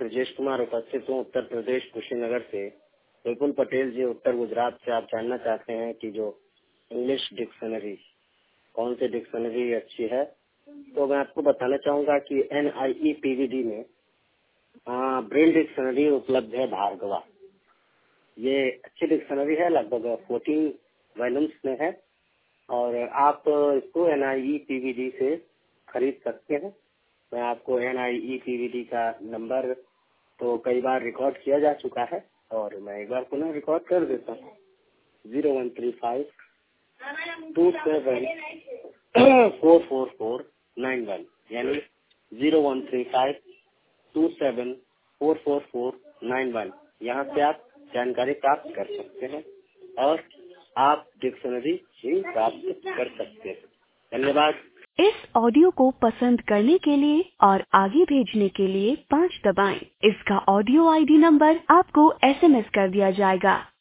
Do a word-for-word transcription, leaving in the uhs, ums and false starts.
ब्रजेश कुमार उपस्थित हूँ उत्तर प्रदेश कुशीनगर से। विपुल पटेल जी उत्तर गुजरात से। आप जानना चाहते हैं कि जो इंग्लिश डिक्शनरी कौन सी डिक्शनरी अच्छी है, तो मैं आपको बताना चाहूंगा कि N I E P V D में ब्रेल डिक्शनरी उपलब्ध है भार्गवा। ये अच्छी डिक्शनरी है, लगभग फोर्टीन वॉल्यूम्स में है और आप इसको N I E P V D से खरीद सकते हैं। मैं आपको N I E P V D का नंबर तो कई बार रिकॉर्ड किया जा चुका है और मैं एक बार पुनः रिकॉर्ड कर देता हूँ। Zero one three five two seven four four four nine one यानी zero one three five two seven four four four nine one. यहाँ से आप जानकारी प्राप्त कर सकते हैं और आप डिक्शनरी भी प्राप्त कर सकते हैं। धन्यवाद। इस ऑडियो को पसंद करने के लिए और आगे भेजने के लिए पाँच दबाएं। इसका ऑडियो आई डी नंबर आपको एस एम एस कर दिया जाएगा।